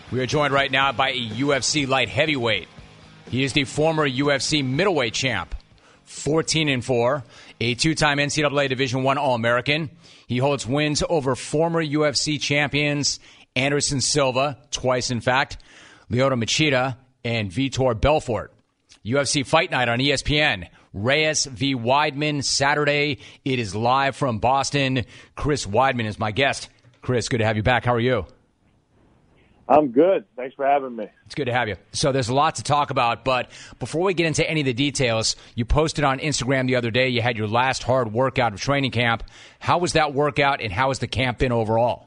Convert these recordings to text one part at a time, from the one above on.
We are joined right now by a UFC light heavyweight. He is the former UFC middleweight champ, 14-4, a two-time NCAA Division I All-American. He holds wins over former UFC champions Anderson Silva, twice in fact, Lyoto Machida, and Vitor Belfort. UFC Fight Night on ESPN. Reyes v. Weidman, Saturday. It is live from Boston. Chris Weidman is my guest. Chris, good to have you back. How are you? I'm good. Thanks for having me. It's good to have you. So there's a lot to talk about, but before we get into any of the details, you posted on Instagram the other day you had your last hard workout of training camp. How was that workout, and how has the camp been overall?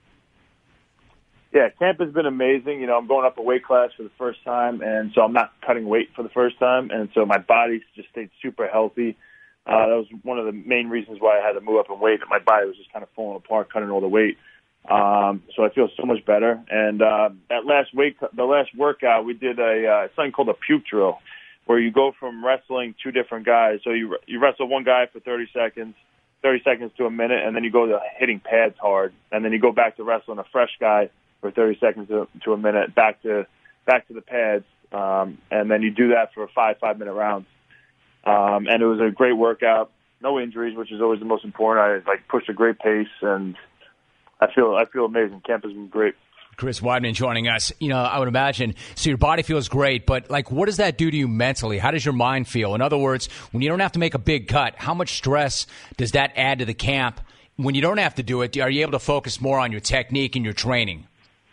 Yeah, camp has been amazing. You know, I'm going up a weight class for the first time, and so I'm not cutting weight for the first time, and so my body's just stayed super healthy. That was one of the main reasons why I had to move up in weight. My body was just kind of falling apart, cutting all the weight. So I feel so much better. And the last workout, we did something called a puke drill, where you go from wrestling two different guys. So you wrestle one guy for 30 seconds to a minute, and then you go to hitting pads hard, and then you go back to wrestling a fresh guy for 30 seconds to a minute, back to the pads, and then you do that for 5-minute rounds. And it was a great workout, no injuries, which is always the most important. I pushed a great pace, and I feel amazing. Camp has been great. Chris Weidman joining us. You know, I would imagine, so your body feels great, but what does that do to you mentally? How does your mind feel? In other words, when you don't have to make a big cut, how much stress does that add to the camp? When you don't have to do it, are you able to focus more on your technique and your training?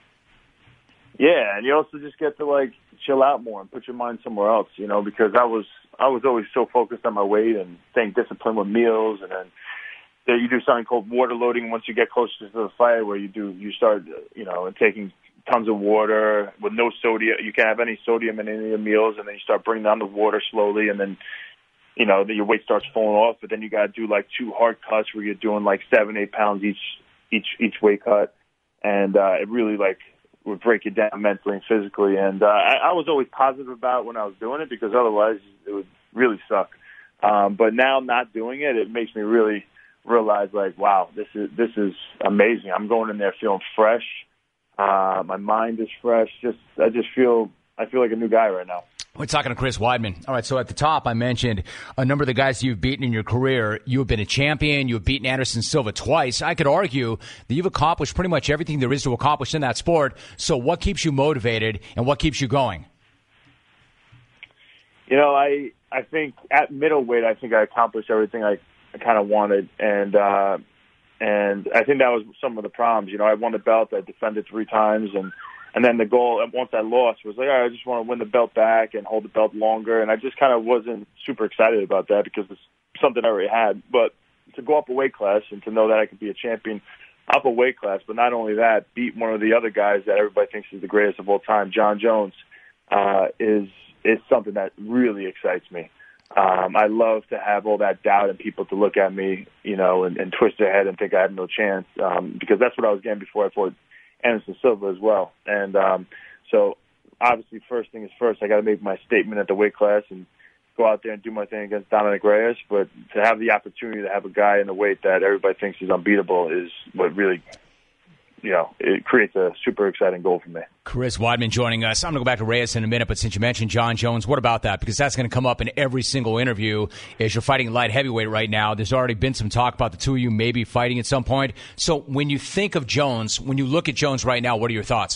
Yeah, and you also just get to chill out more and put your mind somewhere else, you know, because I was always so focused on my weight and staying disciplined with meals, and then you do something called water loading once you get closer to the fight, where you start, taking tons of water with no sodium. You can't have any sodium in any of your meals, and then you start bringing down the water slowly, and then, your weight starts falling off. But then you got to do 2 hard cuts where you're doing 7-8 pounds each weight cut, and it really would break you down mentally and physically. And I was always positive about it when I was doing it, because otherwise it would really suck. But now not doing it, it makes me really realize wow, this is amazing. I'm going in there feeling fresh. My mind is fresh. I feel like a new guy right now. We're talking to Chris Weidman. All right, so at the top, I mentioned a number of the guys you've beaten in your career. You have been a champion. You have beaten Anderson Silva twice. I could argue that you've accomplished pretty much everything there is to accomplish in that sport. So what keeps you motivated and what keeps you going? I think at middleweight, I think I accomplished everything I kind of wanted, and I think that was some of the problems. I won the belt, I defended 3 times, and then the goal, once I lost, was all right, I just want to win the belt back and hold the belt longer, and I just kind of wasn't super excited about that, because it's something I already had. But to go up a weight class and to know that I could be a champion up a weight class, but not only that, beat one of the other guys that everybody thinks is the greatest of all time, John Jones, is something that really excites me. I love to have all that doubt and people to look at me, and twist their head and think I have no chance, because that's what I was getting before I fought Anderson Silva as well. And so obviously first thing is first, I got to make my statement at the weight class and go out there and do my thing against Dominic Reyes. But to have the opportunity to have a guy in the weight that everybody thinks is unbeatable is what really, it creates a super exciting goal for me. Chris Weidman joining us. I'm going to go back to Reyes in a minute, but since you mentioned John Jones, what about that? Because that's going to come up in every single interview as you're fighting light heavyweight right now. There's already been some talk about the two of you maybe fighting at some point. So when you think of Jones, when you look at Jones right now, what are your thoughts?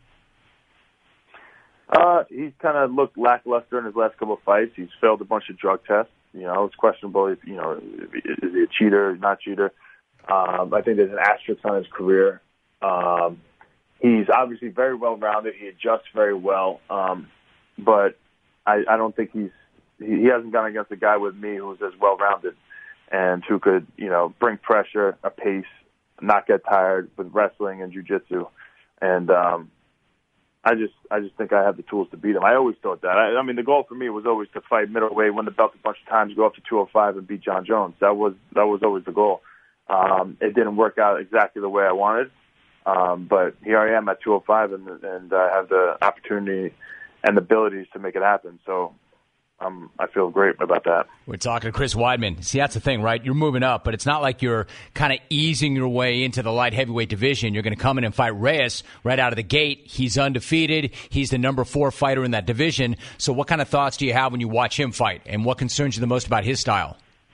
He's kind of looked lackluster in his last couple of fights. He's failed a bunch of drug tests. It's questionable if, is he a cheater, not cheater? I think there's an asterisk on his career. He's obviously very well-rounded. He adjusts very well. But I don't think he hasn't gone against a guy with me who's as well-rounded and who could, bring pressure, a pace, not get tired with wrestling and jiu-jitsu. And I just think I have the tools to beat him. I always thought that. I mean, the goal for me was always to fight middleweight, win the belt a bunch of times, go up to 205 and beat John Jones. That was always the goal. It didn't work out exactly the way I wanted. But here I am at 205, and I have the opportunity and the abilities to make it happen. So I feel great about that. We're talking to Chris Weidman. See, that's the thing, right? You're moving up, but it's not like you're kind of easing your way into the light heavyweight division. You're going to come in and fight Reyes right out of the gate. He's undefeated. He's the number 4 fighter in that division. So what kind of thoughts do you have when you watch him fight, and what concerns you the most about his style?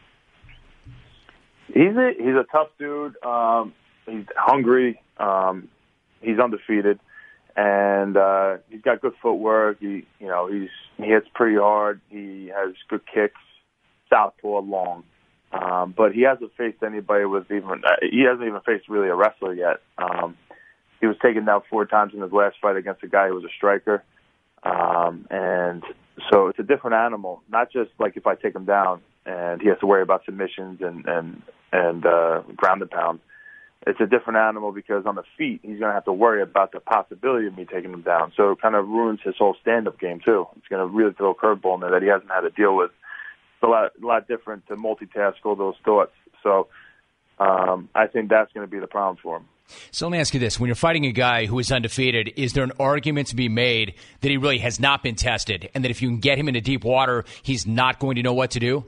He's a tough dude. He's hungry. He's undefeated. And he's got good footwork. He hits pretty hard. He has good kicks, southpaw, long. But he hasn't faced anybody he hasn't even faced really a wrestler yet. He was taken down 4 times in his last fight against a guy who was a striker. And so it's a different animal. Not just like if I take him down and he has to worry about submissions and ground and pound. It's a different animal because on the feet, he's going to have to worry about the possibility of me taking him down. So it kind of ruins his whole stand-up game, too. It's going to really throw a curveball in there that he hasn't had to deal with. It's a lot different to multitask all those thoughts. So I think that's going to be the problem for him. So let me ask you this. When you're fighting a guy who is undefeated, is there an argument to be made that he really has not been tested and that if you can get him into deep water, he's not going to know what to do?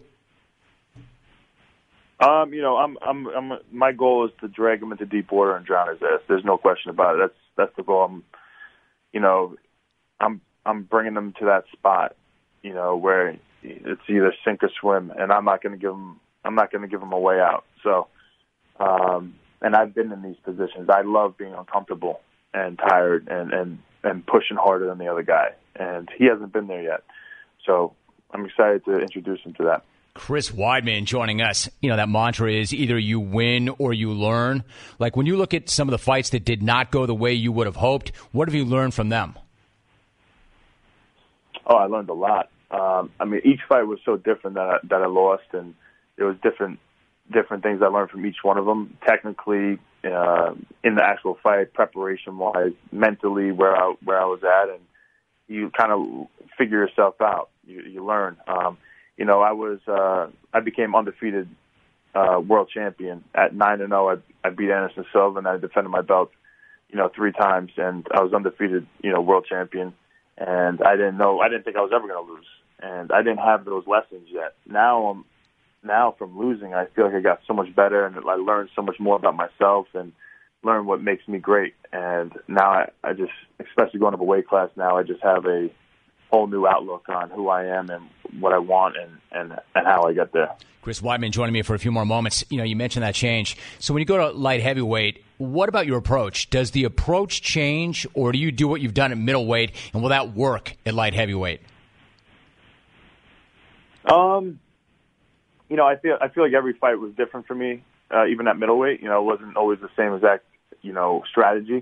My goal is to drag him into deep water and drown his ass. There's no question about it. That's the goal. I'm bringing him to that spot, where it's either sink or swim, and I'm not going to give him a way out. So, and I've been in these positions. I love being uncomfortable and tired and pushing harder than the other guy, and he hasn't been there yet. So I'm excited to introduce him to that. Chris Weidman joining us. That mantra is either you win or you learn. Like when you look at some of the fights that did not go the way you would have hoped, what have you learned from them? Oh, I learned a lot. Each fight was so different that I lost, and there was different things I learned from each one of them. Technically, in the actual fight, preparation-wise, mentally, where I was at, and you kind of figure yourself out. You learn. I became undefeated world champion at 9-0. I beat Anderson Silva, and I defended my belt, 3 times, and I was undefeated, world champion. And I didn't think I was ever going to lose, and I didn't have those lessons yet. Now from losing, I feel like I got so much better, and I learned so much more about myself and learned what makes me great. And now I just, especially going up a weight class now, I just have a whole new outlook on who I am and what I want and how I get there. Chris Weidman joining me for a few more moments. You mentioned that change. So when you go to light heavyweight, what about your approach? Does the approach change, or do you do what you've done at middleweight, and will that work at light heavyweight? I feel like every fight was different for me, even at middleweight. It wasn't always the same exact, strategy.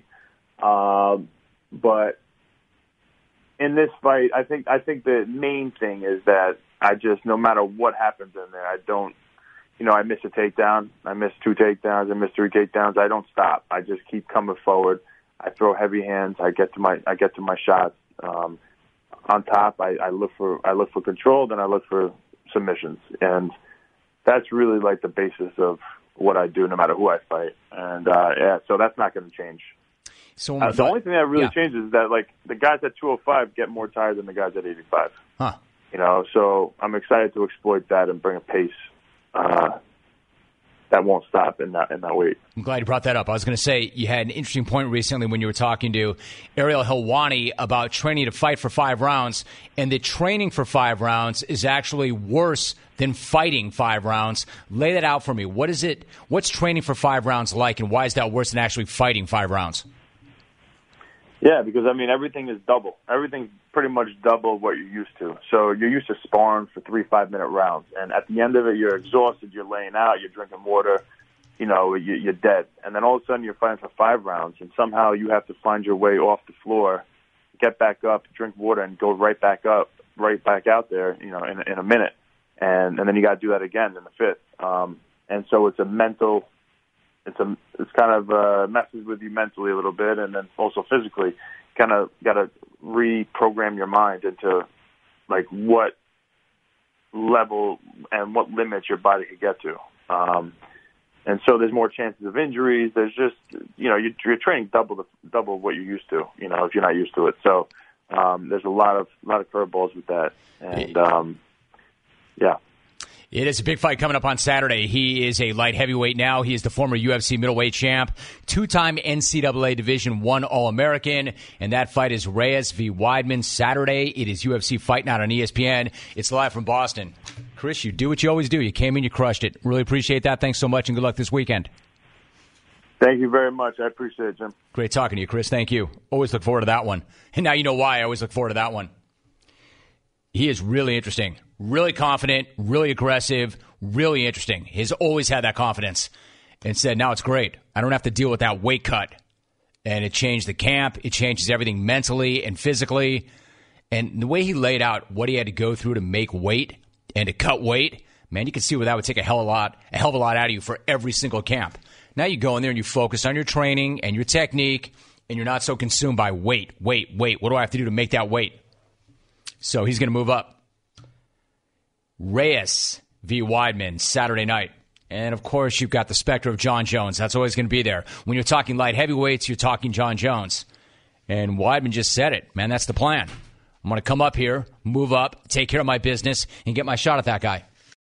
But in this fight, I think the main thing is that I just, no matter what happens in there, I don't, I miss a takedown, I miss 2 takedowns, I miss 3 takedowns. I don't stop. I just keep coming forward. I throw heavy hands. I get to my shots. On top, I look for control, then I look for submissions, and that's really like the basis of what I do, no matter who I fight. And so that's not going to change. So the only thing that really changes is that, like, the guys at 205 get more tired than the guys at 85. Huh. So I'm excited to exploit that and bring a pace that won't stop in that weight. I'm glad you brought that up. I was going to say you had an interesting point recently when you were talking to Ariel Helwani about training to fight for 5 rounds, and that training for 5 rounds is actually worse than fighting 5 rounds. Lay that out for me. What's training for 5 rounds like, and why is that worse than actually fighting 5 rounds? Yeah, because, everything is double. Everything's pretty much double what you're used to. So you're used to sparring for 3 5-minute rounds. And at the end of it, you're exhausted, you're laying out, you're drinking water, you're dead. And then all of a sudden you're fighting for 5 rounds, and somehow you have to find your way off the floor, get back up, drink water, and go right back out there, in a minute. And then you got to do that again in the 5th. And so it's a mental... It's kind of messes with you mentally a little bit, and then also physically, kind of got to reprogram your mind into like what level and what limits your body could get to. And so there's more chances of injuries. There's just you're training double what you're used to. If you're not used to it, so there's a lot of curveballs with that, and Yeah. It is a big fight coming up on Saturday. He is a light heavyweight now. He is the former UFC middleweight champ, two-time NCAA Division I All-American, and that fight is Reyes v. Weidman Saturday. It is UFC Fight Night on ESPN. It's live from Boston. Chris, you do what you always do. You came in, you crushed it. Really appreciate that. Thanks so much, and good luck this weekend. Thank you very much. I appreciate it, Jim. Great talking to you, Chris. Thank you. Always look forward to that one. And now you know why I always look forward to that one. He is really interesting, really confident, really aggressive, really interesting. He's always had that confidence and said, now it's great. I don't have to deal with that weight cut. And it changed the camp. It changes everything mentally and physically. And the way he laid out what he had to go through to make weight and to cut weight, man, you can see where that would take a hell of a lot out of you for every single camp. Now you go in there and you focus on your training and your technique, and you're not so consumed by weight. What do I have to do to make that weight? So he's going to move up. Reyes v. Weidman, Saturday night. And, of course, you've got the specter of Jon Jones. That's always going to be there. When you're talking light heavyweights, you're talking Jon Jones. And Weidman just said it. Man, that's the plan. I'm going to come up here, move up, take care of my business, and get my shot at that guy.